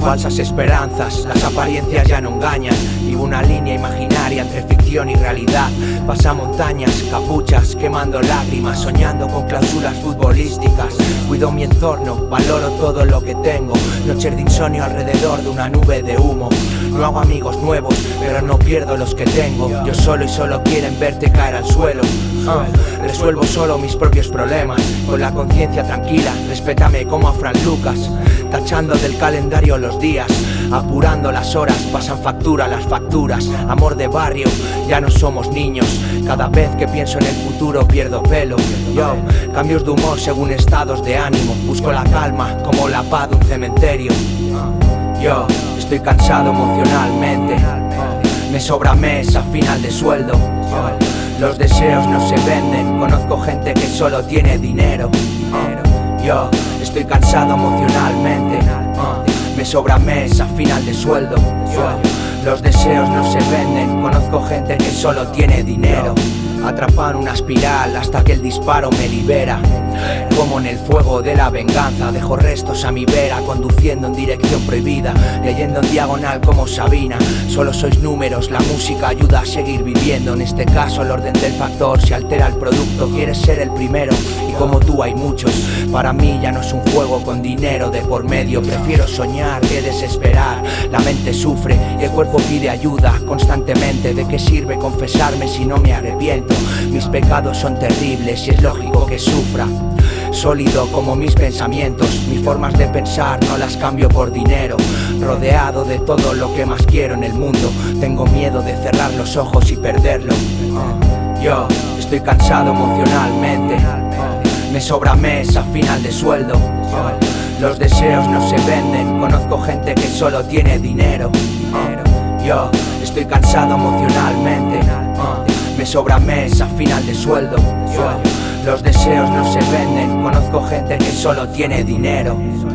falsas esperanzas, las apariencias ya no engañan. Vivo una línea imaginaria entre ficción y realidad. Pasa montañas, capuchas, quemando lágrimas, soñando con cláusulas futbolísticas. Cuido mi entorno, valoro todo lo que tengo. Noches de insomnio alrededor de una nube de humo. No hago amigos nuevos, pero no pierdo los que tengo. Yo solo y solo quieren verte caer al suelo. Resuelvo solo mis propios problemas, con la conciencia tranquila. Respétame como a Fran Lucas, tachando del calendario los días, apurando las horas, pasan factura las facturas. Amor de barrio, ya no somos niños. Cada vez que pienso en el futuro pierdo pelo. Yo, cambios de humor según estados de ánimo. Busco la calma como la paz de un cementerio. Yo, estoy cansado emocionalmente. Me sobra mes a final de sueldo. Los deseos no se venden. Conozco gente que solo tiene dinero. Yo, estoy cansado emocionalmente. Me sobra mes a final de sueldo. Los deseos no se venden. Conozco gente que solo tiene dinero. Atrapar una espiral hasta que el disparo me libera. Como en el fuego de la venganza, dejo restos a mi vera, conduciendo en dirección prohibida, leyendo en diagonal como Sabina. Solo sois números, la música ayuda a seguir viviendo. En este caso el orden del factor si altera el producto. Quieres ser el primero y como tú hay muchos. Para mí ya no es un juego con dinero de por medio. Prefiero soñar que desesperar. La mente sufre y el cuerpo pide ayuda constantemente. ¿De qué sirve confesarme si no me arrepiento? Mis pecados son terribles y es lógico que sufra. Sólido como mis pensamientos, mis formas de pensar no las cambio por dinero. Rodeado de todo lo que más quiero en el mundo, tengo miedo de cerrar los ojos y perderlo. Yo estoy cansado emocionalmente. Me sobra mes a final de sueldo. Los deseos no se venden. Conozco gente que solo tiene dinero. Yo estoy cansado emocionalmente. Me sobra mes a final de sueldo. Los deseos no se venden. Conozco gente que solo tiene dinero.